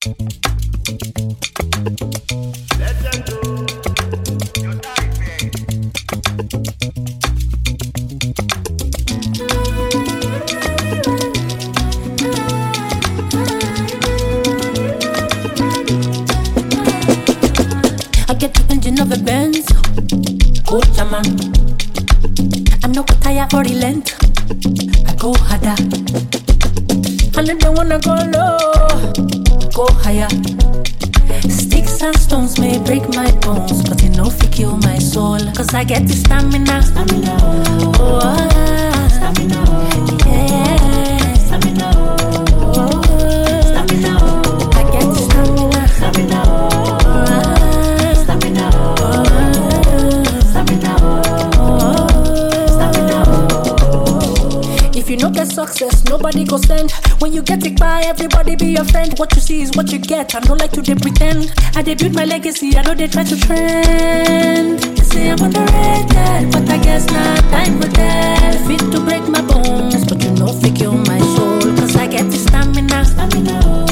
I get the engine of a Benz, oh German. I'm not tired or relent. I go harder, and I don't wanna go low, go higher. Sticks and stones may break my bones, but you know fi kill my soul. Cause I get the stamina, stamina, oh, stamina, yeah, stamina, oh, stamina, I get the stamina, stamina, oh, stamina, oh, stamina, oh, stamina. If you no get success, nobody go send. When you get it by, everybody be your friend. What you see is what you get. I don't like to pretend. I build my legacy, I know they try to trend. They say I'm underrated, but I guess not time for that. Fit to break my bones, but you know fi kill my soul. Cause I get the stamina, stamina.